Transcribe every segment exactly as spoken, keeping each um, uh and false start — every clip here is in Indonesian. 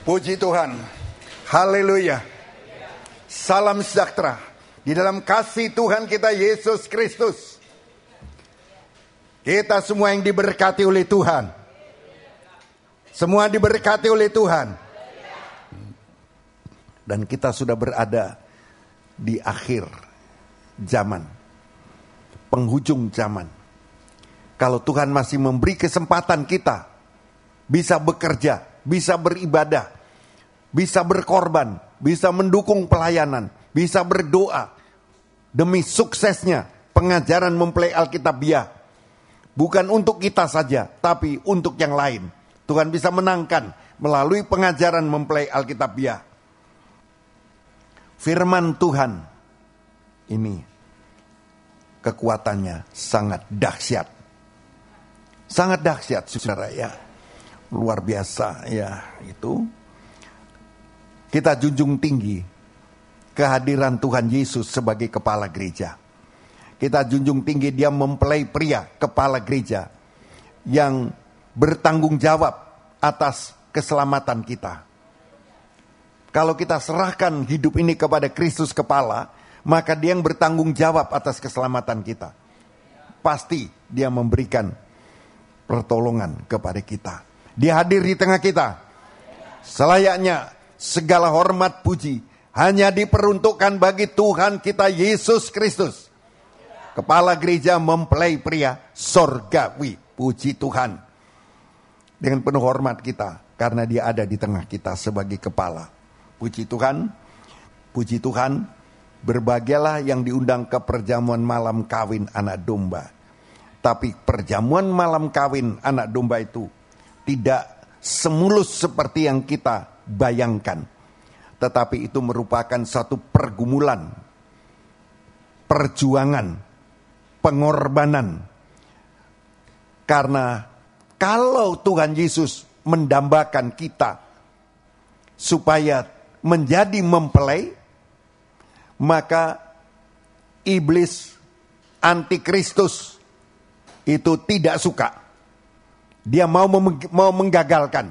Puji Tuhan. Haleluya. Salam sejahtera di dalam kasih Tuhan kita Yesus Kristus. Kita semua yang diberkati oleh Tuhan. Semua diberkati oleh Tuhan. Dan kita sudah berada di akhir zaman, penghujung zaman. Kalau Tuhan masih memberi kesempatan kita bisa bekerja, bisa beribadah, bisa berkorban, bisa mendukung pelayanan, bisa berdoa demi suksesnya pengajaran mempelai Alkitabiah. Bukan untuk kita saja, tapi untuk yang lain. Tuhan bisa menangkan melalui pengajaran mempelai Alkitabiah. Firman Tuhan ini kekuatannya sangat dahsyat. Sangat dahsyat, saudara ya. Luar biasa ya itu. Kita junjung tinggi kehadiran Tuhan Yesus sebagai kepala gereja. Kita junjung tinggi dia mempelai pria kepala gereja yang bertanggung jawab atas keselamatan kita. Kalau kita serahkan hidup ini kepada Kristus kepala, maka dia yang bertanggung jawab atas keselamatan kita. Pasti dia memberikan pertolongan kepada kita. Dia hadir di tengah kita. Selayaknya segala hormat puji hanya diperuntukkan bagi Tuhan kita Yesus Kristus. Kepala gereja mempelai pria sorgawi. Puji Tuhan. Dengan penuh hormat kita, karena dia ada di tengah kita sebagai kepala. Puji Tuhan, puji Tuhan, berbahagialah yang diundang ke perjamuan malam kawin anak domba. Tapi perjamuan malam kawin anak domba itu tidak semulus seperti yang kita bayangkan. Tetapi itu merupakan satu pergumulan, perjuangan, pengorbanan. Karena kalau Tuhan Yesus mendambakan kita supaya menjadi mempelai, maka iblis antikristus itu tidak suka. Dia mau mem- mau menggagalkan.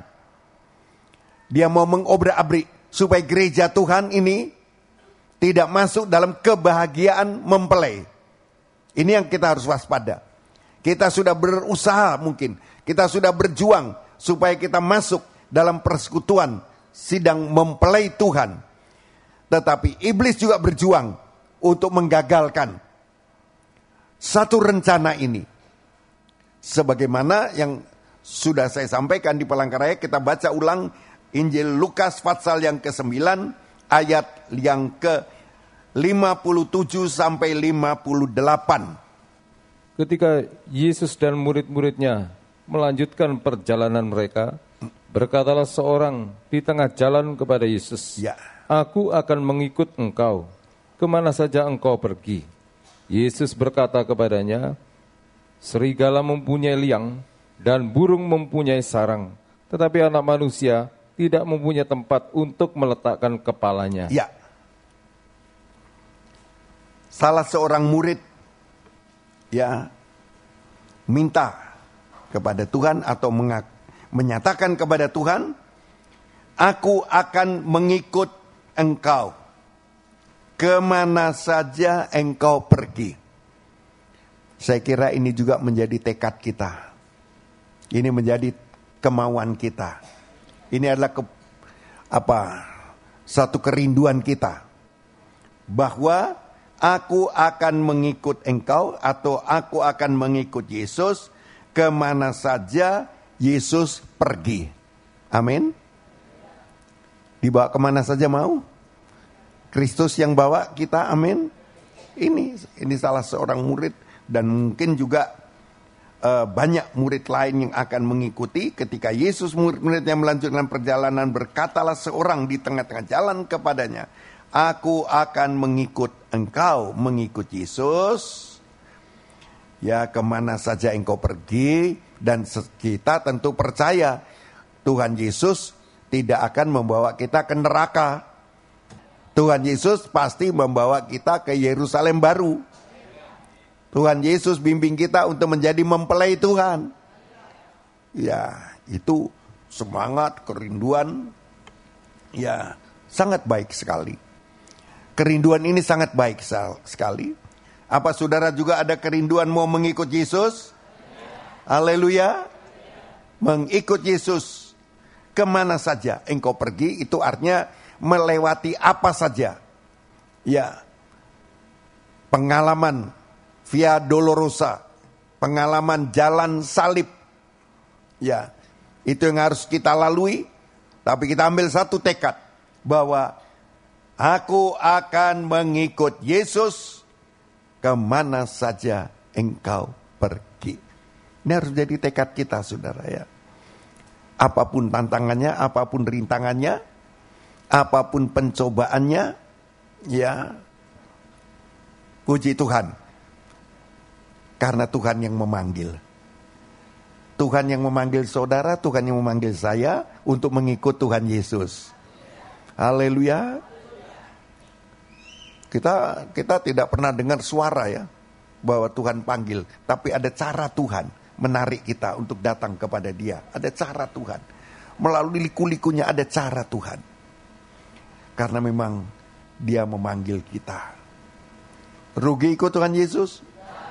Dia mau mengobrak-abrik supaya gereja Tuhan ini tidak masuk dalam kebahagiaan mempelai. Ini yang kita harus waspada. Kita sudah berusaha mungkin, kita sudah berjuang supaya kita masuk dalam persekutuan sidang mempelai Tuhan. Tetapi iblis juga berjuang untuk menggagalkan satu rencana ini. Sebagaimana yang sudah saya sampaikan di Palangkaraya, kita baca ulang Injil Lukas pasal yang kesembilan ayat yang ke lima puluh tujuh sampai lima puluh delapan. Ketika Yesus dan murid-muridnya melanjutkan perjalanan mereka, berkatalah seorang di tengah jalan kepada Yesus, ya. Aku akan mengikut engkau, kemana saja engkau pergi. Yesus berkata kepadanya, serigala mempunyai liang dan burung mempunyai sarang, tetapi anak manusia tidak mempunyai tempat untuk meletakkan kepalanya. Ya. Salah seorang murid ya minta kepada Tuhan atau mengaku, menyatakan kepada Tuhan, aku akan mengikut engkau kemana saja engkau pergi. Saya kira ini juga menjadi tekad kita. Ini menjadi kemauan kita. Ini adalah ke, apa, satu kerinduan kita. Bahwa aku akan mengikut engkau atau aku akan mengikut Yesus kemana saja Yesus pergi. Amin. Dibawa kemana saja mau? Kristus yang bawa kita, amin. Ini ini salah seorang murid dan mungkin juga uh, banyak murid lain yang akan mengikuti. Ketika Yesus murid-muridnya melanjutkan perjalanan, berkatalah seorang di tengah-tengah jalan kepadanya, aku akan mengikut engkau, mengikut Yesus. Ya, kemana saja engkau pergi. Dan kita tentu percaya Tuhan Yesus tidak akan membawa kita ke neraka. Tuhan Yesus pasti membawa kita ke Yerusalem baru. Tuhan Yesus bimbing kita untuk menjadi mempelai Tuhan. Ya, itu semangat, kerinduan Ya, sangat baik sekali. Kerinduan ini sangat baik sekali. Apa saudara juga ada kerinduan mau mengikut Yesus? Haleluya. Mengikut Yesus kemana saja engkau pergi, itu artinya melewati apa saja. Ya, pengalaman Via Dolorosa, pengalaman jalan salib. Ya, itu yang harus kita lalui. Tapi kita ambil satu tekad bahwa aku akan mengikut Yesus kemana saja engkau pergi. Ini harus jadi tekad kita, saudara, ya. Apapun tantangannya, apapun rintangannya, apapun pencobaannya, ya, puji Tuhan. Karena Tuhan yang memanggil. Tuhan yang memanggil saudara, Tuhan yang memanggil saya untuk mengikut Tuhan Yesus. Haleluya. Kita kita tidak pernah dengar suara, ya, bahwa Tuhan panggil, tapi ada cara Tuhan menarik kita untuk datang kepada Dia. Ada cara Tuhan. Melalui liku-likunya ada cara Tuhan. Karena memang Dia memanggil kita. Rugi ikut Tuhan Yesus?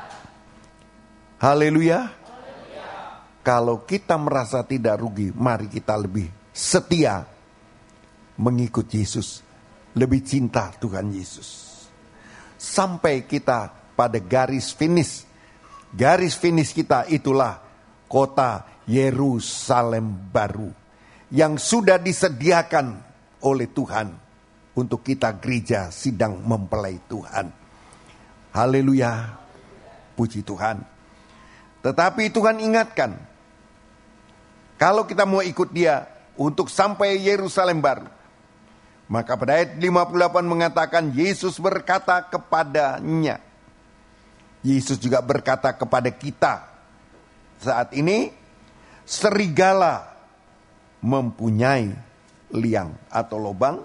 Haleluya. Kalau kita merasa tidak rugi, mari kita lebih setia mengikut Yesus. Lebih cinta Tuhan Yesus. Sampai kita pada garis finish. Garis finish kita itulah kota Yerusalem baru. Yang sudah disediakan oleh Tuhan untuk kita gereja sidang mempelai Tuhan. Haleluya. Puji Tuhan. Tetapi Tuhan ingatkan, kalau kita mau ikut Dia untuk sampai Yerusalem baru, maka pada ayat lima puluh delapan mengatakan Yesus berkata kepadanya. Yesus juga berkata kepada kita saat ini, serigala mempunyai liang atau lubang,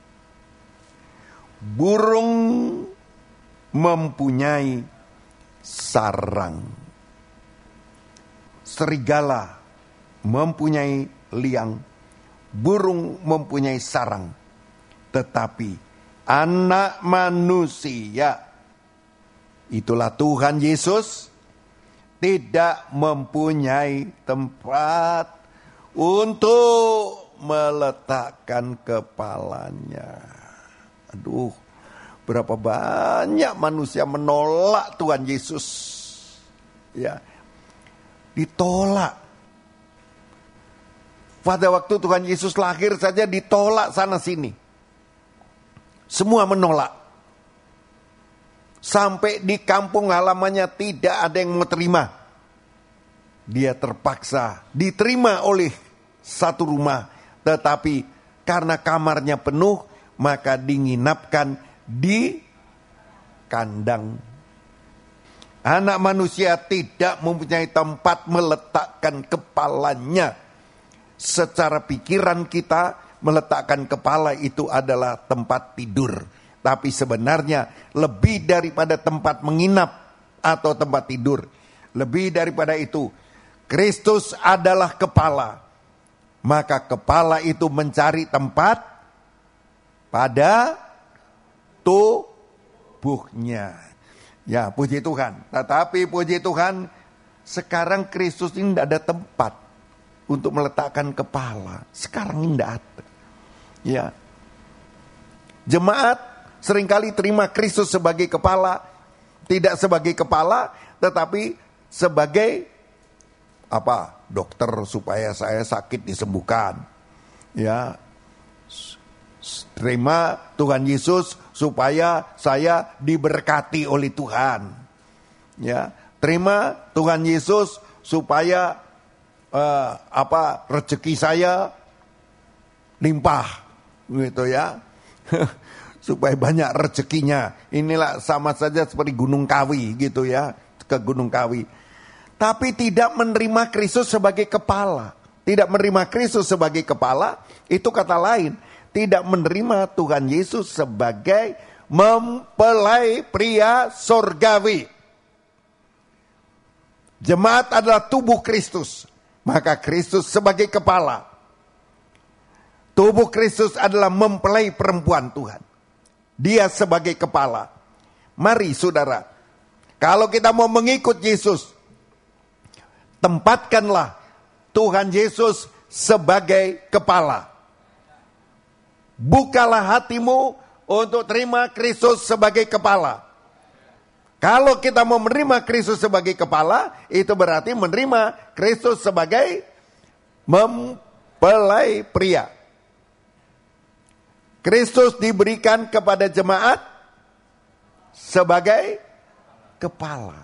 burung mempunyai sarang. Serigala mempunyai liang, burung mempunyai sarang, tetapi anak manusia, itulah Tuhan Yesus, tidak mempunyai tempat untuk meletakkan kepalanya. Aduh, berapa banyak manusia menolak Tuhan Yesus. Ya, ditolak. Pada waktu Tuhan Yesus lahir saja ditolak sana sini. Semua menolak. Sampai di kampung halamannya tidak ada yang mau terima. Dia terpaksa diterima oleh satu rumah. Tetapi karena kamarnya penuh, maka dinginapkan di kandang. Anak manusia tidak mempunyai tempat meletakkan kepalanya. Secara pikiran kita, meletakkan kepala itu adalah tempat tidur. Tapi sebenarnya lebih daripada tempat menginap atau tempat tidur. Lebih daripada itu, Kristus adalah kepala. Maka kepala itu mencari tempat pada tubuhnya. Ya, puji Tuhan. Tetapi puji Tuhan, sekarang Kristus ini tidak ada tempat untuk meletakkan kepala. Sekarang ini tidak ada. Ya. Jemaat seringkali terima Kristus sebagai kepala, tidak sebagai kepala, tetapi sebagai apa? Dokter supaya saya sakit disembuhkan. Ya. Terima Tuhan Yesus supaya saya diberkati oleh Tuhan. Ya, terima Tuhan Yesus supaya uh, apa rezeki saya limpah, gitu ya. Supaya banyak rezekinya. Inilah sama saja seperti Gunung Kawi, gitu ya, ke Gunung Kawi. Tapi tidak menerima Kristus sebagai kepala. Tidak menerima Kristus sebagai kepala, itu kata lain. Tidak menerima Tuhan Yesus sebagai mempelai pria sorgawi. Jemaat adalah tubuh Kristus, maka Kristus sebagai kepala. Tubuh Kristus adalah mempelai perempuan Tuhan. Dia sebagai kepala. Mari saudara, kalau kita mau mengikut Yesus, tempatkanlah Tuhan Yesus sebagai kepala. Bukalah hatimu untuk terima Kristus sebagai kepala. Kalau kita mau menerima Kristus sebagai kepala, itu berarti menerima Kristus sebagai mempelai pria. Kristus diberikan kepada jemaat sebagai kepala.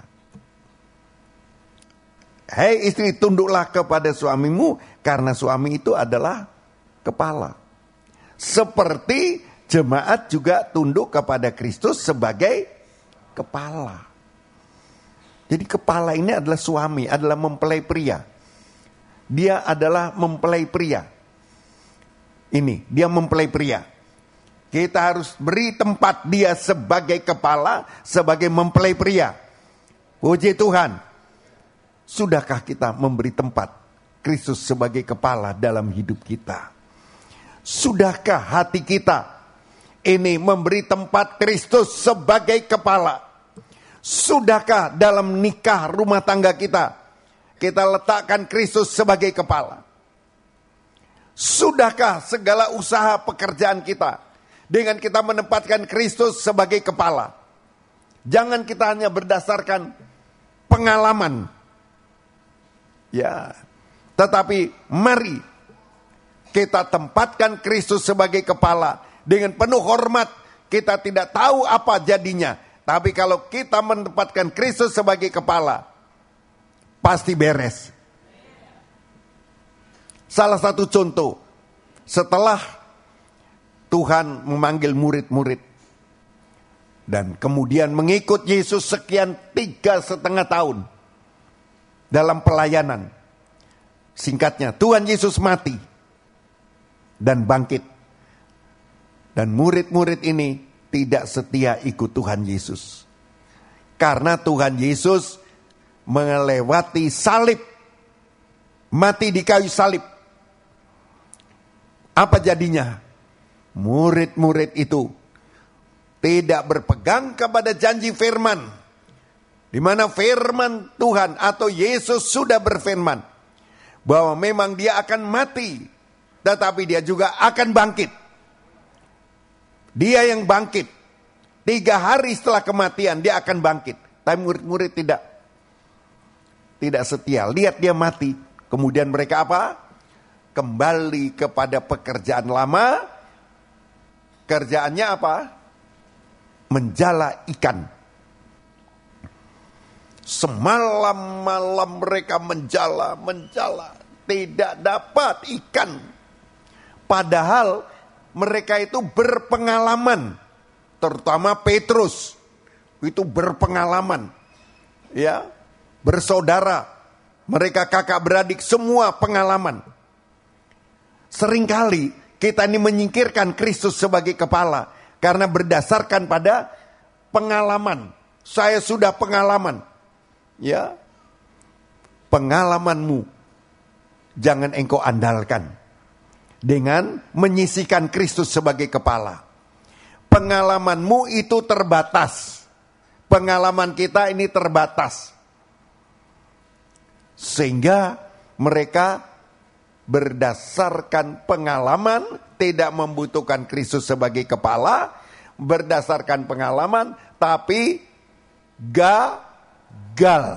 Hei istri, tunduklah kepada suamimu karena suami itu adalah kepala. Seperti jemaat juga tunduk kepada Kristus sebagai kepala. Jadi kepala ini adalah suami, adalah mempelai pria. Dia adalah mempelai pria. Ini, dia mempelai pria. Kita harus beri tempat dia sebagai kepala, sebagai mempelai pria. Puji Tuhan. Sudahkah kita memberi tempat Kristus sebagai kepala dalam hidup kita? Sudahkah hati kita ini memberi tempat Kristus sebagai kepala? Sudahkah dalam nikah rumah tangga kita, kita letakkan Kristus sebagai kepala? Sudahkah segala usaha pekerjaan kita, dengan kita menempatkan Kristus sebagai kepala? Jangan kita hanya berdasarkan pengalaman. Ya, tetapi mari kita tempatkan Kristus sebagai kepala. Dengan penuh hormat, kita tidak tahu apa jadinya. Tapi kalau kita menempatkan Kristus sebagai kepala, pasti beres. Salah satu contoh, setelah Tuhan memanggil murid-murid dan kemudian mengikut Yesus sekian tiga setengah tahun dalam pelayanan. Singkatnya, Tuhan Yesus mati dan bangkit. Dan murid-murid ini tidak setia ikut Tuhan Yesus. Karena Tuhan Yesus melewati salib, mati di kayu salib. Apa jadinya? Murid-murid itu tidak berpegang kepada janji firman, di mana firman Tuhan atau Yesus sudah berfirman bahwa memang dia akan mati, tetapi dia juga akan bangkit. Dia yang bangkit. Tiga hari setelah kematian dia akan bangkit. Tapi murid-murid tidak tidak setia. Lihat dia mati. Kemudian mereka apa? Kembali kepada pekerjaan lama. Kerjaannya apa? Menjala ikan. Semalam malam mereka menjala, menjala. Tidak dapat ikan. Padahal mereka itu berpengalaman. Terutama Petrus. Itu berpengalaman. Ya, bersaudara. Mereka kakak beradik, semua pengalaman. Seringkali kita ini menyingkirkan Kristus sebagai kepala karena berdasarkan pada pengalaman. Saya sudah pengalaman. Ya. Pengalamanmu jangan engkau andalkan dengan menyisihkan Kristus sebagai kepala. Pengalamanmu itu terbatas. Pengalaman kita ini terbatas. Sehingga mereka berdasarkan pengalaman, tidak membutuhkan Kristus sebagai kepala, berdasarkan pengalaman, tapi gagal.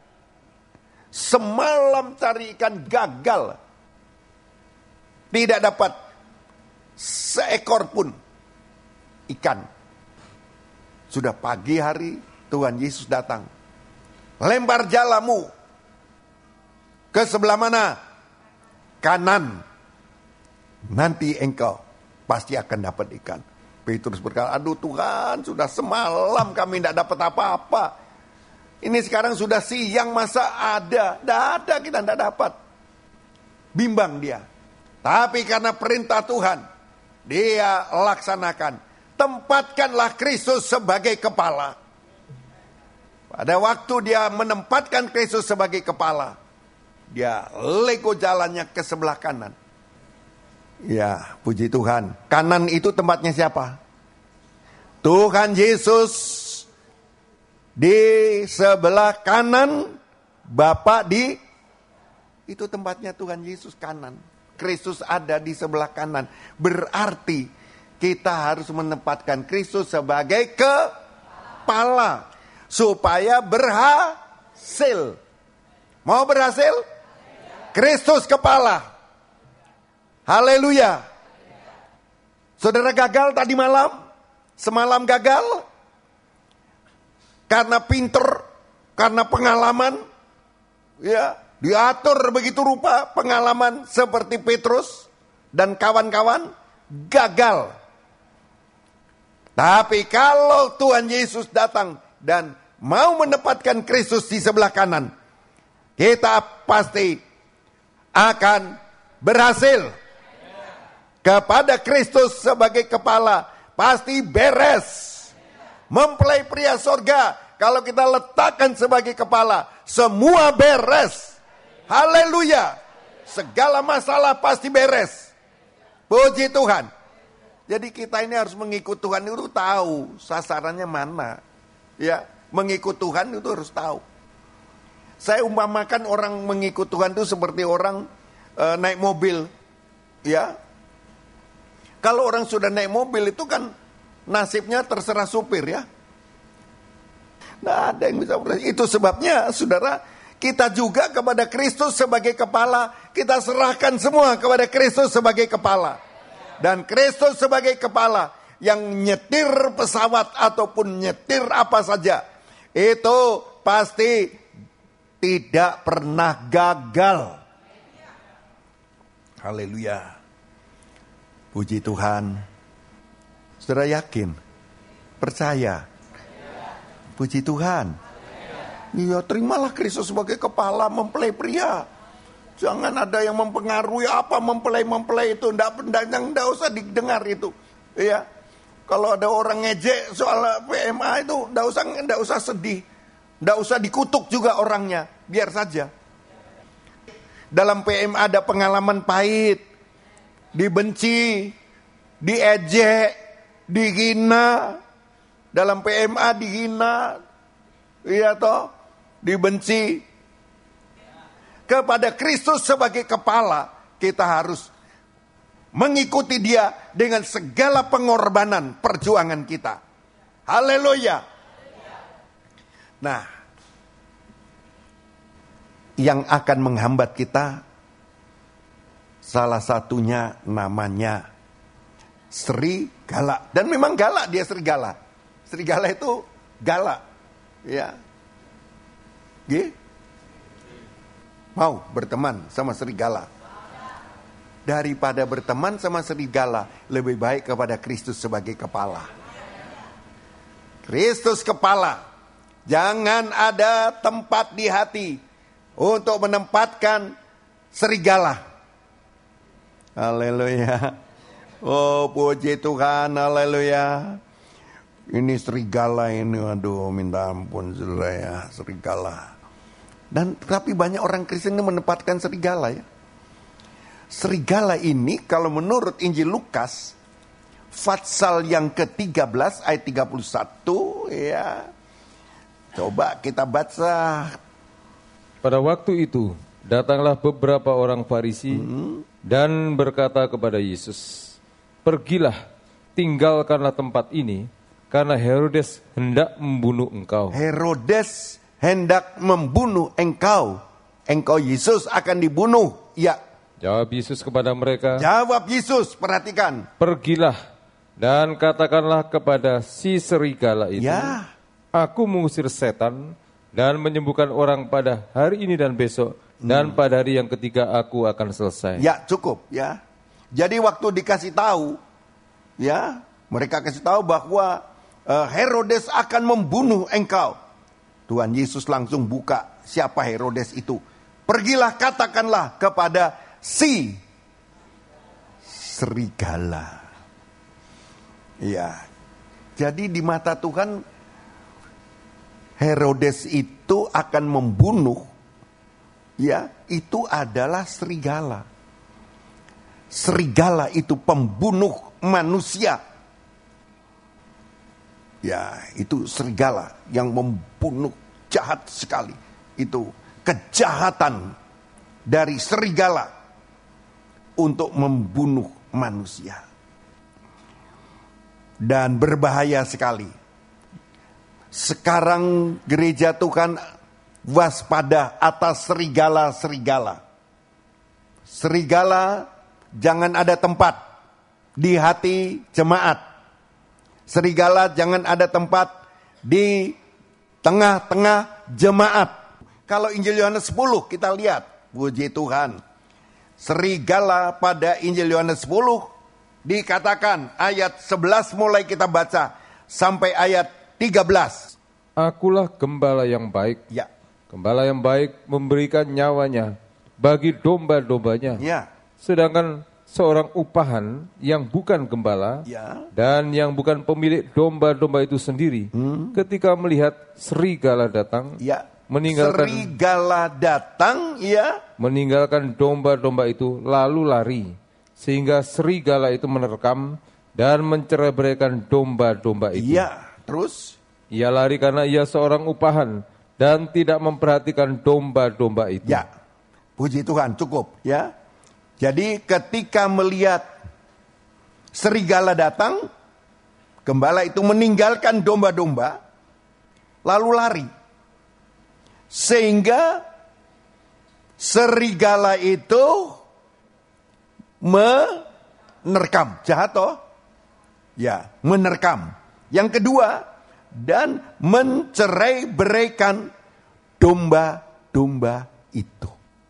Semalam cari ikan gagal. Tidak dapat seekor pun ikan. Sudah pagi hari, Tuhan Yesus datang. Lempar jalamu. Ke sebelah mana? Kanan, nanti engkau pasti akan dapat ikan. Petrus berkata, aduh Tuhan, sudah semalam kami tidak dapat apa-apa. Ini sekarang sudah siang, masa ada? Tidak ada, kita tidak dapat. Bimbang dia. Tapi karena perintah Tuhan, dia laksanakan. Tempatkanlah Kristus sebagai kepala. Pada waktu dia menempatkan Kristus sebagai kepala, dia lego jalannya ke sebelah kanan. Ya, puji Tuhan. Kanan itu tempatnya siapa? Tuhan Yesus di sebelah kanan, Bapa di, itu tempatnya Tuhan Yesus kanan. Kristus ada di sebelah kanan. Berarti kita harus menempatkan Kristus sebagai kepala supaya berhasil. Mau berhasil? Kristus kepala. Haleluya. Saudara gagal tadi malam? Semalam gagal? Karena pinter, karena pengalaman, ya, diatur begitu rupa pengalaman seperti Petrus dan kawan-kawan, gagal. Tapi kalau Tuhan Yesus datang dan mau menempatkan Kristus di sebelah kanan, kita pasti akan berhasil. Kepada Kristus sebagai kepala pasti beres. Mempelai pria sorga, kalau kita letakkan sebagai kepala, semua beres. Haleluya. Segala masalah pasti beres. Puji Tuhan. Jadi kita ini harus mengikut Tuhan itu tahu sasarannya mana. Ya, mengikut Tuhan itu harus tahu. Saya umpamakan orang mengikut Tuhan itu seperti orang e, naik mobil. Ya. Kalau orang sudah naik mobil itu kan nasibnya terserah supir ya. Nah, ada yang bisa berhasil. Itu sebabnya saudara, kita juga kepada Kristus sebagai kepala, kita serahkan semua kepada Kristus sebagai kepala. Dan Kristus sebagai kepala yang nyetir pesawat ataupun nyetir apa saja, itu pasti tidak pernah gagal. Haleluya. Puji Tuhan. Saudara yakin? Percaya? Puji Tuhan. Iya, terimalah Kristus sebagai kepala mempelai pria. Jangan ada yang mempengaruhi apa mempelai-mempelai itu. Nggak, nggak, nggak usah didengar itu. Ya. Kalau ada orang ngejek soal P M A itu, nggak usah, nggak usah sedih. Nggak usah dikutuk juga orangnya. Biar saja. Dalam P M A ada pengalaman pahit. Dibenci, diejek, dihina. Dalam P M A dihina, iya toh, dibenci. Kepada Kristus sebagai kepala, kita harus mengikuti dia dengan segala pengorbanan perjuangan kita. Haleluya. Nah, yang akan menghambat kita, salah satunya namanya serigala. Dan memang galak dia serigala. Serigala itu galak. Ya. G? Mau berteman sama serigala. Daripada berteman sama serigala, lebih baik kepada Kristus sebagai kepala. Kristus kepala. Jangan ada tempat di hati untuk menempatkan serigala. Haleluya. Oh, puji Tuhan, haleluya. Ini serigala ini, aduh minta ampun saudara ya, serigala. Dan tapi banyak orang Kristen ini menempatkan serigala ya. Serigala ini kalau menurut Injil Lukas pasal yang ke tiga belas ayat tiga puluh satu ya. Coba kita baca. Pada waktu itu datanglah beberapa orang Farisi hmm. dan berkata kepada Yesus, "Pergilah, tinggalkanlah tempat ini, karena Herodes hendak membunuh engkau." Herodes hendak membunuh engkau. Engkau Yesus akan dibunuh. Ya. Jawab Yesus kepada mereka. Jawab Yesus, perhatikan. "Pergilah dan katakanlah kepada si serigala itu, ya. Aku mengusir setan dan menyembuhkan orang pada hari ini dan besok, hmm. dan pada hari yang ketiga aku akan selesai." Ya, cukup ya. Jadi waktu dikasih tahu, ya, mereka kasih tahu bahwa uh, Herodes akan membunuh engkau. Tuhan Yesus langsung buka siapa Herodes itu. "Pergilah katakanlah kepada si serigala." Ya. Jadi di mata Tuhan Herodes itu akan membunuh, ya, itu adalah serigala. serigala itu pembunuh manusia. Ya, itu serigala yang membunuh, jahat sekali. Itu kejahatan dari serigala untuk membunuh manusia. Dan berbahaya sekali. Sekarang gereja Tuhan waspada atas serigala-serigala. Serigala jangan ada tempat di hati jemaat. Serigala jangan ada tempat di tengah-tengah jemaat. Kalau Injil Yohanes sepuluh kita lihat, puji Tuhan. Serigala pada Injil Yohanes sepuluh dikatakan ayat sebelas mulai kita baca sampai ayat tiga belas. Akulah gembala yang baik. Ya. Gembala yang baik memberikan nyawanya bagi domba-dombanya. Ya. Sedangkan seorang upahan yang bukan gembala Ya. dan yang bukan pemilik domba-domba itu sendiri, hmm. ketika melihat serigala datang, Ya. meninggalkan serigala datang, ya, meninggalkan domba-domba itu lalu lari, sehingga serigala itu menerkam dan mencerai-beraikan domba-domba itu. Ya. Terus ia lari karena ia seorang upahan dan tidak memperhatikan domba-domba itu. ya, puji Tuhan, cukup ya. Jadi ketika melihat serigala datang, gembala itu meninggalkan domba-domba lalu lari. Sehingga serigala itu menerkam. Jahat toh? Ya, menerkam. Yang kedua, dan mencerai-beraikan domba-domba itu.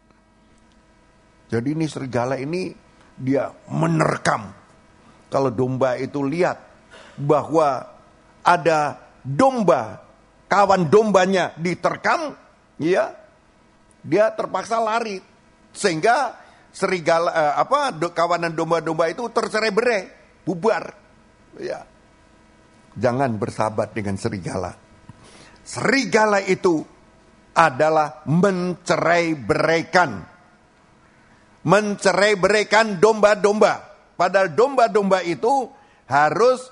Jadi ini serigala ini dia menerkam. Kalau domba itu lihat bahwa ada domba, kawan dombanya diterkam, ya, dia terpaksa lari. Sehingga serigala eh, apa kawanan domba-domba itu tercerai-berai, bubar. Ya. Jangan bersahabat dengan serigala. Serigala itu adalah mencerai-beraikan. Mencerai-beraikan domba-domba. Padahal domba-domba itu harus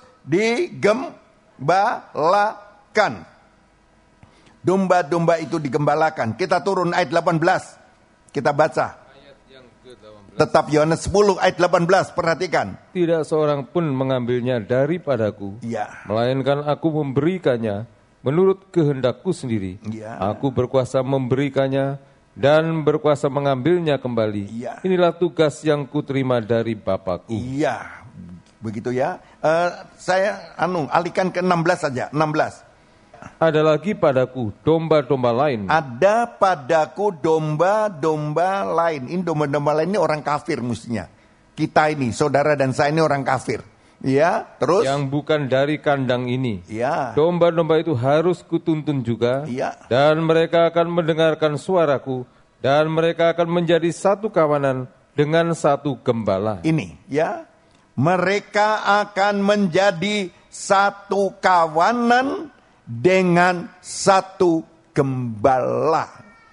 digembalakan. Domba-domba itu digembalakan. Kita turun ayat delapan belas. Kita baca. Tetap Yohanes sepuluh ayat delapan belas, perhatikan. Tidak seorang pun mengambilnya daripadaku, Ya. melainkan aku memberikannya menurut kehendakku sendiri. Ya. Aku berkuasa memberikannya dan berkuasa mengambilnya kembali. Ya. Inilah tugas yang kuterima dari Bapakku. Iya, begitu ya. Uh, saya anu alihkan ke enam belas saja, enam belas. Ada lagi padaku domba-domba lain. Ada padaku domba-domba lain. Ini domba-domba lain ini orang kafir mestinya. Kita ini, saudara dan saya ini orang kafir. Ya, terus? Yang bukan dari kandang ini. Ya. Domba-domba itu harus kutuntun juga. Ya. Dan mereka akan mendengarkan suaraku. Dan mereka akan menjadi satu kawanan dengan satu gembala. Ini, ya. Mereka akan menjadi satu kawanan dengan satu gembala.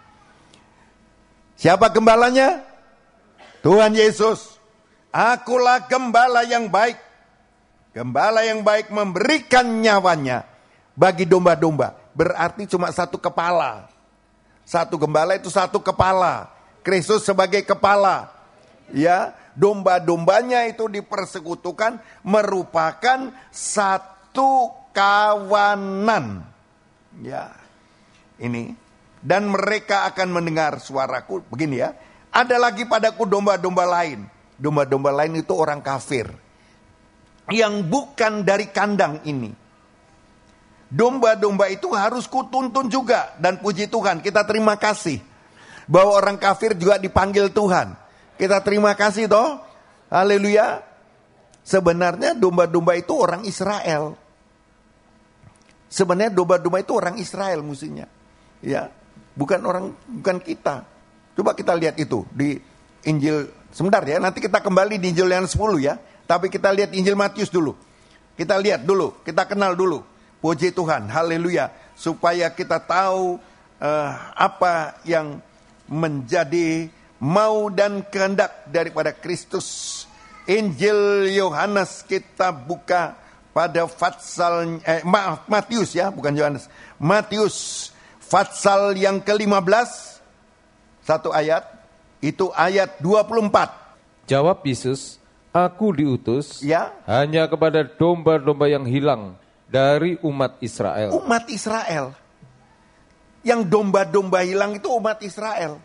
Siapa gembalanya? Tuhan Yesus. Akulah gembala yang baik. Gembala yang baik memberikan nyawanya bagi domba-domba. Berarti cuma satu kepala. Satu gembala itu satu kepala. Kristus sebagai kepala. Ya, domba-dombanya itu dipersekutukan merupakan satu kawanan. Ya. Ini. Dan mereka akan mendengar suaraku. Begini ya. Ada lagi padaku domba-domba lain. Domba-domba lain itu orang kafir. Yang bukan dari kandang ini. Domba-domba itu harus kutuntun juga. Dan puji Tuhan, kita terima kasih. Bahwa orang kafir juga dipanggil Tuhan. Kita terima kasih toh. Haleluya. Sebenarnya domba-domba itu orang Israel. Sebenarnya domba-domba itu orang Israel mestinya. Ya, bukan orang bukan kita. Coba kita lihat itu di Injil sebentar ya. Nanti kita kembali di Injil yang sepuluh ya. Tapi kita lihat Injil Matius dulu. Kita lihat dulu, kita kenal dulu. Puji Tuhan, haleluya. Supaya kita tahu uh, apa yang menjadi mau dan kehendak daripada Kristus Injil Yohanes kita buka pada Fatsal, eh, maaf, Matius ya, bukan Yohanes. Matius, Fatsal yang kelima belas, satu ayat, itu ayat dua puluh empat. Jawab Yesus, aku diutus Ya. hanya kepada domba-domba yang hilang dari umat Israel. Umat Israel. Yang domba-domba hilang itu umat Israel.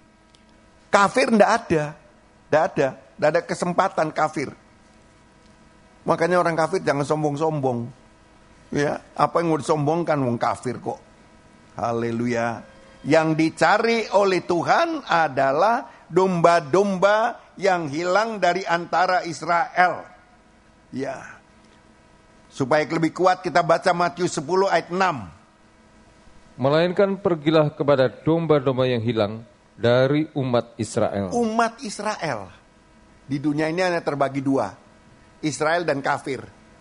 Kafir ndak ada. Ndak ada. Ndak ada kesempatan kafir. Makanya orang kafir jangan sombong-sombong. Ya, apa yang mau disombongkan, wong kafir kok. Haleluya. Yang dicari oleh Tuhan adalah domba-domba yang hilang dari antara Israel. Ya. Supaya lebih kuat kita baca Matius sepuluh ayat enam. Melainkan pergilah kepada domba-domba yang hilang dari umat Israel. Umat Israel. Di dunia ini hanya terbagi dua. Israel dan kafir.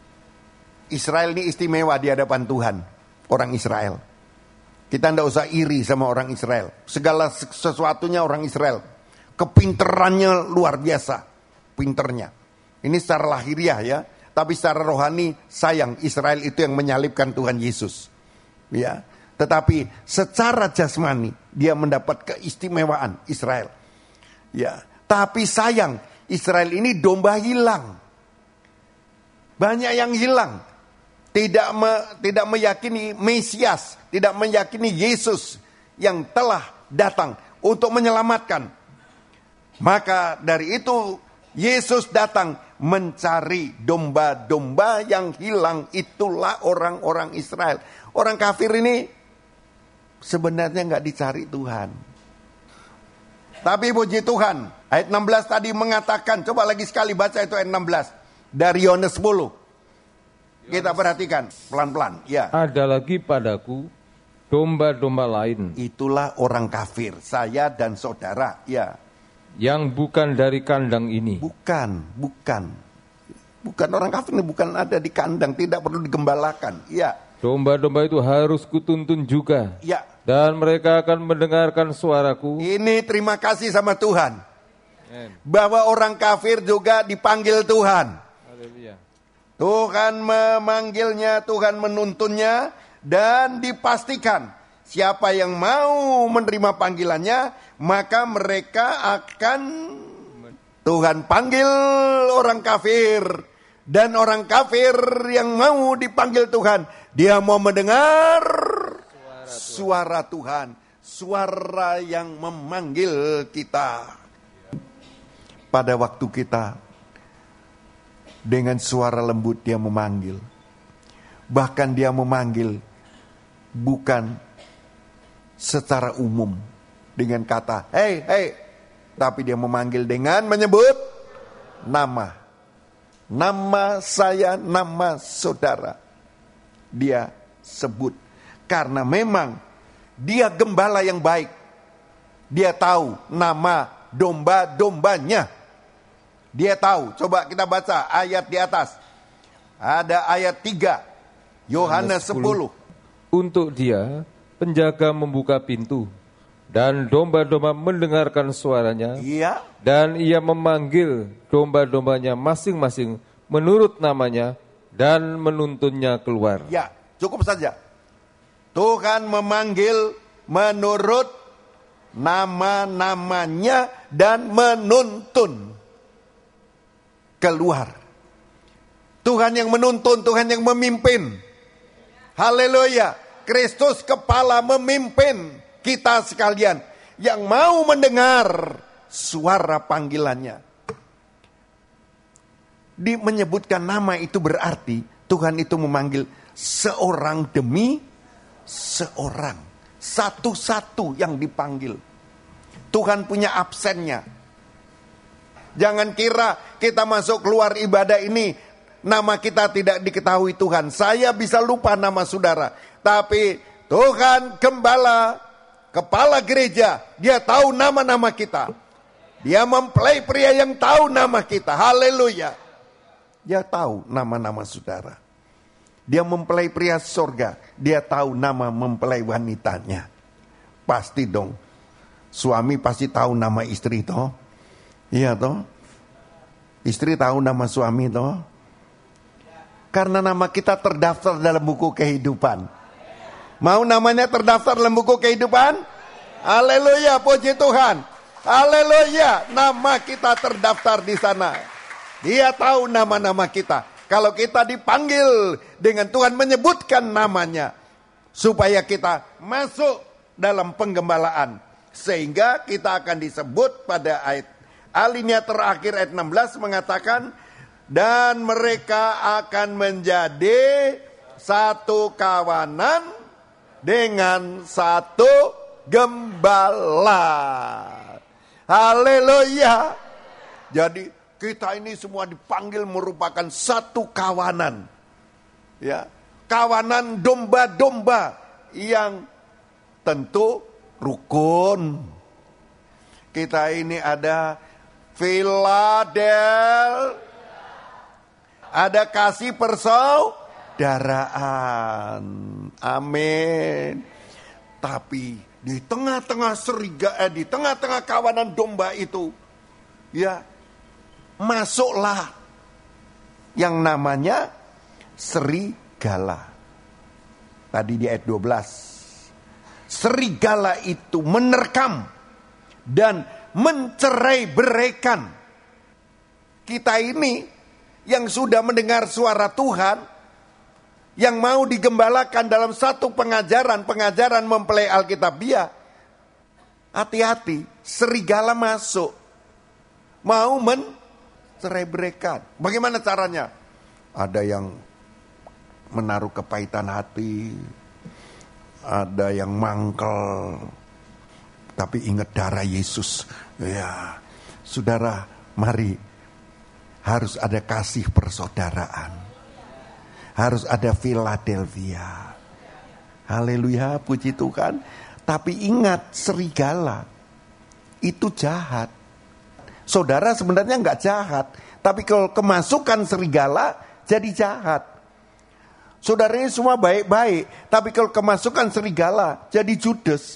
Israel ini istimewa di hadapan Tuhan. Orang Israel. Kita tidak usah iri sama orang Israel. Segala sesuatunya orang Israel. Kepinterannya luar biasa. Pinternya. Ini secara lahiriah ya. Tapi secara rohani sayang Israel itu yang menyalibkan Tuhan Yesus. Ya. Tetapi secara jasmani dia mendapat keistimewaan Israel. Ya. Tapi sayang Israel ini domba hilang. Banyak yang hilang. Tidak me, tidak meyakini Mesias, tidak meyakini Yesus yang telah datang untuk menyelamatkan. Maka dari itu Yesus datang mencari domba-domba yang hilang. Itulah orang-orang Israel. Orang kafir ini sebenarnya nggak dicari Tuhan. Tapi puji Tuhan, ayat enam belas tadi mengatakan, coba lagi sekali baca itu ayat enam belas. Dari Yohanes sepuluh. Kita perhatikan pelan-pelan. Ya. Ada lagi padaku domba-domba lain. Itulah orang kafir, saya dan saudara. Ya. Yang bukan dari kandang ini. Bukan, bukan. Bukan orang kafir ini, bukan ada di kandang, tidak perlu digembalakan. Ya. Domba-domba itu harus kutuntun juga. Ya. Dan mereka akan mendengarkan suaraku. Ini terima kasih sama Tuhan. Bahwa orang kafir juga dipanggil Tuhan. Tuhan memanggilnya, Tuhan menuntunnya, dan dipastikan siapa yang mau menerima panggilannya, maka mereka akan Tuhan panggil orang kafir. Dan orang kafir yang mau dipanggil Tuhan, dia mau mendengar suara Tuhan, suara yang memanggil kita. Pada waktu kita dengan suara lembut dia memanggil. Bahkan dia memanggil bukan secara umum dengan kata hei hei, tapi dia memanggil dengan menyebut nama. Nama saya, nama saudara. Dia sebut karena memang dia gembala yang baik. Dia tahu nama domba-dombanya. Dia tahu. Coba kita baca ayat di atas. Ada ayat tiga. Yohanes sepuluh. Untuk dia, penjaga membuka pintu. Dan domba-domba mendengarkan suaranya. Iya. Dan ia memanggil domba-dombanya masing-masing menurut namanya. Dan menuntunnya keluar. Ya, cukup saja. Tuhan memanggil menurut nama-namanya dan menuntun keluar. Tuhan yang menuntun, Tuhan yang memimpin. Haleluya. Kristus kepala memimpin kita sekalian yang mau mendengar suara panggilannya. Di menyebutkan nama itu berarti Tuhan itu memanggil seorang demi seorang. Satu-satu yang dipanggil. Tuhan punya absennya. Jangan kira kita masuk keluar ibadah ini nama kita tidak diketahui Tuhan. Saya bisa lupa nama saudara. Tapi Tuhan gembala, kepala gereja, dia tahu nama-nama kita. Dia mempelai pria yang tahu nama kita. Haleluya. Dia tahu nama-nama saudara. Dia mempelai pria sorga. Dia tahu nama mempelai wanitanya. Pasti dong. Suami pasti tahu nama istri toh. Iya toh. Istri tahu nama suami toh? Karena nama kita terdaftar dalam buku kehidupan. Mau namanya terdaftar dalam buku kehidupan? Haleluya, puji Tuhan. Haleluya, nama kita terdaftar di sana. Dia tahu nama-nama kita. Kalau kita dipanggil dengan Tuhan menyebutkan namanya, supaya kita masuk dalam penggembalaan, sehingga kita akan disebut pada ayat alinea terakhir ayat enam belas mengatakan, dan mereka akan menjadi satu kawanan dengan satu gembala. Haleluya. Jadi kita ini semua dipanggil merupakan satu kawanan. Ya, kawanan domba-domba yang tentu rukun. Kita ini ada Philadelphia, ada kasih persaudaraan. Amin. Tapi di tengah-tengah serigala, eh, di tengah-tengah kawanan domba itu, ya, masuklah yang namanya serigala. Tadi di ayat dua belas. Serigala itu menerkam dan mencerai-beraikan. Kita ini yang sudah mendengar suara Tuhan, yang mau digembalakan dalam satu pengajaran, pengajaran mempelai Alkitabiah, hati-hati, serigala masuk, mau mencerai-beraikan. Bagaimana caranya? Ada yang menaruh kepahitan hati, ada yang mangkel, tapi ingat darah Yesus. Ya, saudara, mari. Harus ada kasih persaudaraan. Harus ada Philadelphia. Haleluya, puji Tuhan. Tapi ingat, serigala itu jahat. Saudara sebenarnya enggak jahat, tapi kalau kemasukan serigala jadi jahat. Saudaranya semua baik-baik, tapi kalau kemasukan serigala jadi judes.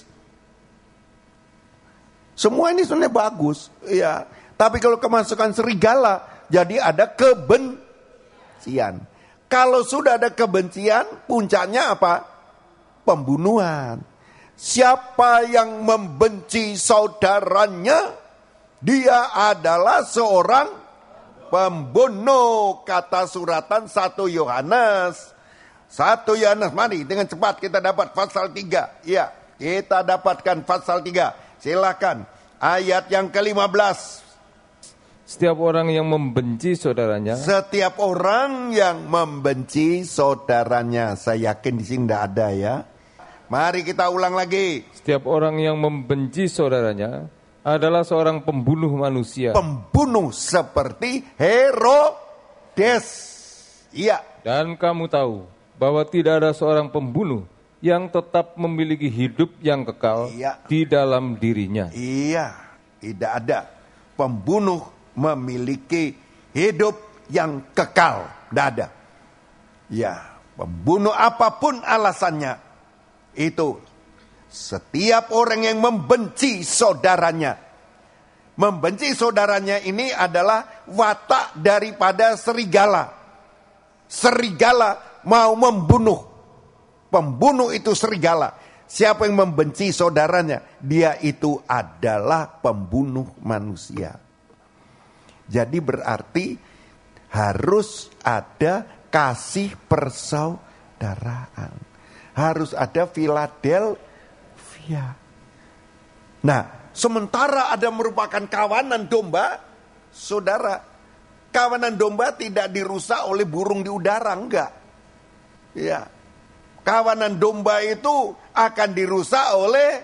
Semua ini sebenarnya bagus, ya. Tapi kalau kemasukan serigala jadi ada kebencian. Kalau sudah ada kebencian, puncaknya apa? Pembunuhan. Siapa yang membenci saudaranya, dia adalah seorang pembunuh. Kata suratan satu Yohanes. satu Yohanes, mari dengan cepat kita dapat pasal tiga. Ya, kita dapatkan pasal tiga. Silakan, ayat yang ke lima belas. Setiap orang yang membenci saudaranya. Setiap orang yang membenci saudaranya. Saya yakin di sini tidak ada ya. Mari kita ulang lagi. Setiap orang yang membenci saudaranya adalah seorang pembunuh manusia. Pembunuh seperti Herodes. Iya. Dan kamu tahu bahwa tidak ada seorang pembunuh yang tetap memiliki hidup yang kekal iya. di dalam dirinya. Iya, tidak ada pembunuh memiliki hidup yang kekal. Tidak ada. Ya, pembunuh apapun alasannya, itu setiap orang yang membenci saudaranya. Membenci saudaranya ini adalah watak daripada serigala. Serigala mau membunuh. Pembunuh itu serigala. Siapa yang membenci saudaranya, dia itu adalah pembunuh manusia. Jadi berarti harus ada kasih persaudaraan. Harus ada Philadelphia. Nah, sementara ada merupakan kawanan domba, saudara, kawanan domba tidak dirusak oleh burung di udara, enggak. Ya. Kawanan domba itu akan dirusak oleh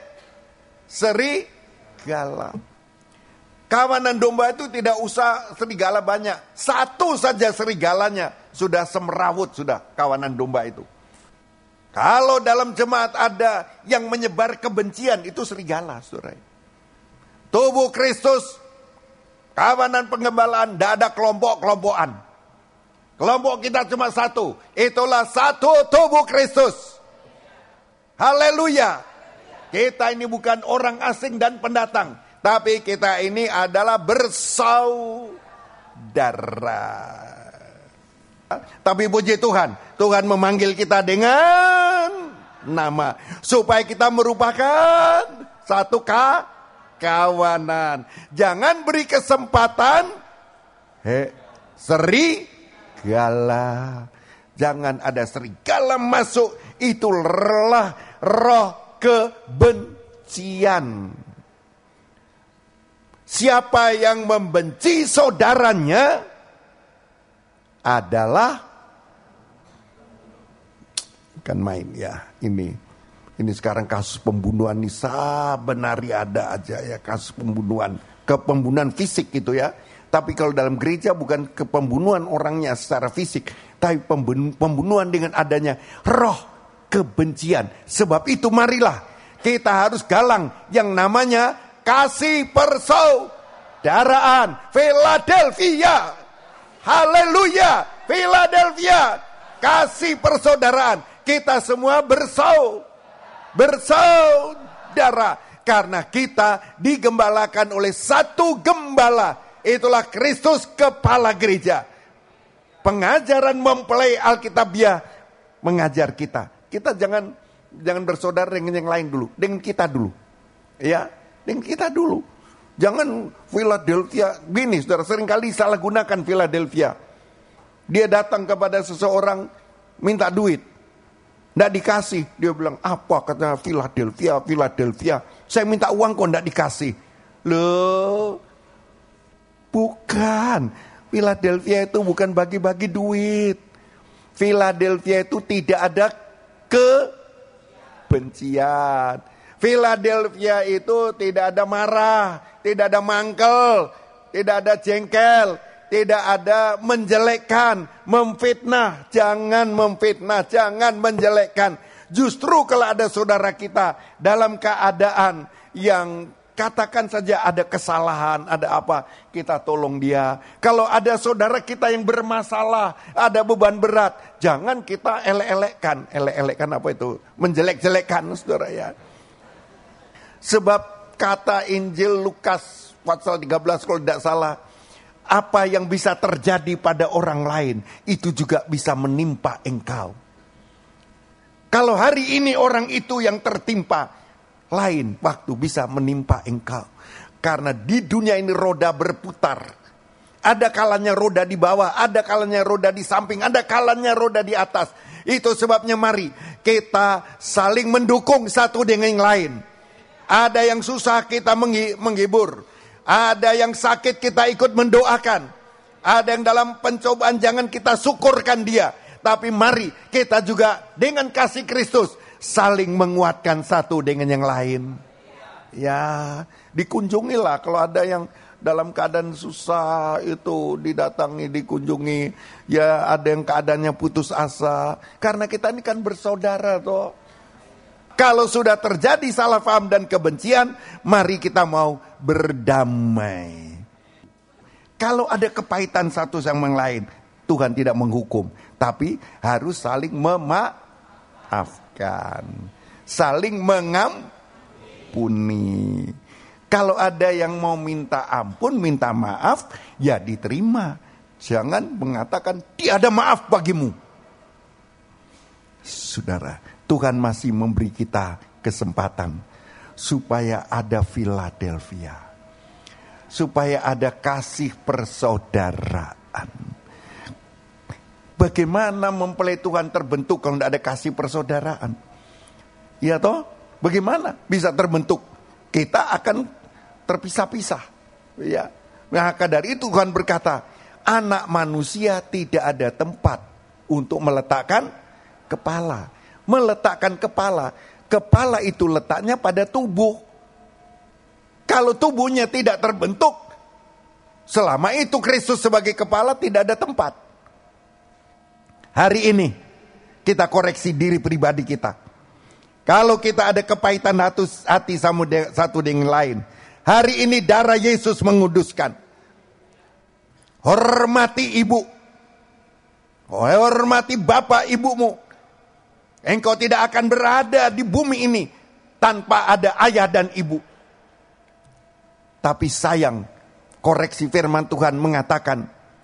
serigala. Kawanan domba itu tidak usah serigala banyak. Satu saja serigalanya sudah semerawut sudah kawanan domba itu. Kalau dalam jemaat ada yang menyebar kebencian, itu serigala, saudara. Tubuh Kristus, kawanan penggembalaan, tidak ada kelompok-kelompokan. Kelompok kita cuma satu. Itulah satu tubuh Kristus. Haleluya. Kita ini bukan orang asing dan pendatang. Tapi kita ini adalah bersaudara. darah. Tapi puji Tuhan, Tuhan memanggil kita dengan nama, supaya kita merupakan satu ka, kawanan. Jangan beri kesempatan he, serigala. Jangan ada serigala masuk. Itulah roh kebencian. Siapa yang membenci saudaranya adalah, kan main ya ini ini sekarang kasus pembunuhan ini sebenarnya ada aja ya, kasus pembunuhan, kepembunuhan fisik gitu ya. Tapi kalau dalam gereja bukan kepembunuhan orangnya secara fisik, tapi pembunuhan dengan adanya roh kebencian. Sebab itu marilah kita harus galang yang namanya kasih persaudaraan. Philadelphia. Haleluya, Philadelphia, kasih persaudaraan. Kita semua bersau, bersaudara, karena kita digembalakan oleh satu gembala. Itulah Kristus kepala gereja. Pengajaran mempelai Alkitabiah mengajar kita. Kita jangan jangan bersaudara dengan yang lain dulu, dengan kita dulu, ya, dengan kita dulu. Jangan Philadelphia, gini saudara, seringkali salah gunakan Philadelphia. Dia datang kepada seseorang minta duit, nggak dikasih. Dia bilang, apa katanya Philadelphia, Philadelphia, saya minta uang kok nggak dikasih. Loh, bukan. Philadelphia itu bukan bagi-bagi duit. Philadelphia itu tidak ada kebencian. Philadelphia itu tidak ada marah, tidak ada mangkel, tidak ada jengkel, tidak ada menjelekkan, memfitnah. Jangan memfitnah, jangan menjelekkan. Justru kalau ada saudara kita dalam keadaan yang katakan saja ada kesalahan, ada apa, kita tolong dia. Kalau ada saudara kita yang bermasalah, ada beban berat, jangan kita elek-elekkan. Elek-elekkan apa itu? Menjelek-jelekkan saudara ya. Sebab kata Injil Lukas pasal tiga belas kalau tidak salah, apa yang bisa terjadi pada orang lain itu juga bisa menimpa engkau. Kalau hari ini orang itu yang tertimpa, lain waktu bisa menimpa engkau. Karena di dunia ini roda berputar. Ada kalanya roda di bawah, ada kalanya roda di samping, ada kalanya roda di atas. Itu sebabnya mari kita saling mendukung satu dengan yang lain. Ada yang susah kita menghibur. Ada yang sakit kita ikut mendoakan. Ada yang dalam pencobaan jangan kita syukurkan dia. Tapi mari kita juga dengan kasih Kristus saling menguatkan satu dengan yang lain. Ya, dikunjungilah kalau ada yang dalam keadaan susah itu didatangi, dikunjungi. Ya, ada yang keadaannya putus asa. Karena kita ini kan bersaudara toh. Kalau sudah terjadi salah paham dan kebencian, mari kita mau berdamai. Kalau ada kepahitan satu sama yang lain, Tuhan tidak menghukum, tapi harus saling memaafkan, saling mengampuni. Kalau ada yang mau minta ampun, minta maaf, ya diterima. Jangan mengatakan tiada maaf bagimu. Saudara, Tuhan masih memberi kita kesempatan supaya ada Philadelphia, supaya ada kasih persaudaraan. Bagaimana mempelai Tuhan terbentuk kalau tidak ada kasih persaudaraan? Ya toh? Bagaimana bisa terbentuk? Kita akan terpisah-pisah. Ya. Maka dari itu Tuhan berkata, anak manusia tidak ada tempat untuk meletakkan kepala. Meletakkan kepala. Kepala itu letaknya pada tubuh. Kalau tubuhnya tidak terbentuk, selama itu Kristus sebagai kepala tidak ada tempat. Hari ini kita koreksi diri pribadi kita. Kalau kita ada kepahitan hati satu dengan lain, hari ini darah Yesus menguduskan. Hormati ibu, hormati bapak ibumu. Engkau tidak akan berada di bumi ini tanpa ada ayah dan ibu. Tapi sayang, koreksi firman Tuhan mengatakan,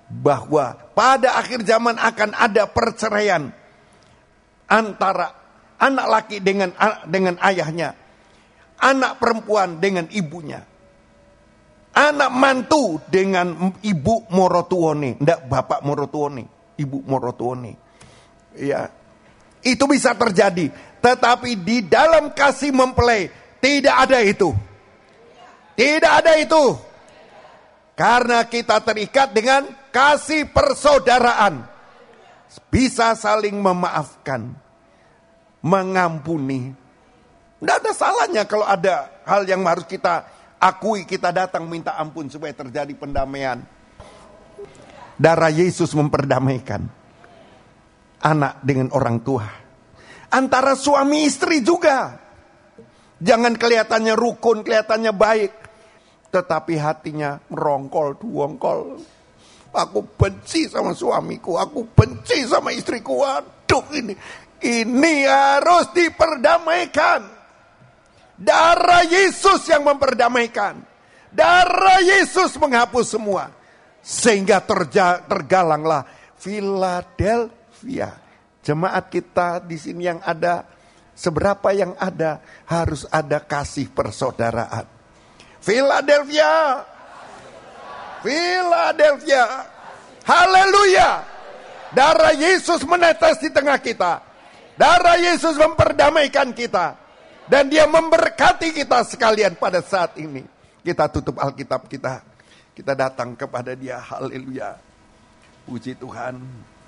bahwa pada akhir zaman akan ada perceraian antara anak laki dengan dengan ayahnya, anak perempuan dengan ibunya, anak mantu dengan ibu morotuone, ndak bapak morotuone, ibu morotuone. Ya, itu bisa terjadi. Tetapi di dalam kasih mempelai tidak ada itu, tidak ada itu, karena kita terikat dengan kasih persaudaraan, bisa saling memaafkan, mengampuni. Tidak ada salahnya kalau ada hal yang harus kita akui, kita datang minta ampun supaya terjadi pendamaian. Darah Yesus memperdamaikan anak dengan orang tua, antara suami istri juga. Jangan kelihatannya rukun, kelihatannya baik, tetapi hatinya merongkol, duongkol. Aku benci sama suamiku, aku benci sama istriku. Waduh, ini ini harus diperdamaikan. Darah Yesus yang memperdamaikan. Darah Yesus menghapus semua. Sehingga terja, tergalanglah Philadelphia. Jemaat kita di sini yang ada, seberapa yang ada, harus ada kasih persaudaraan. Philadelphia, Philadelphia, haleluya. Darah Yesus menetes di tengah kita. Darah Yesus memperdamaikan kita. Dan dia memberkati kita sekalian pada saat ini. Kita tutup Alkitab kita. Kita datang kepada dia, haleluya. Puji Tuhan.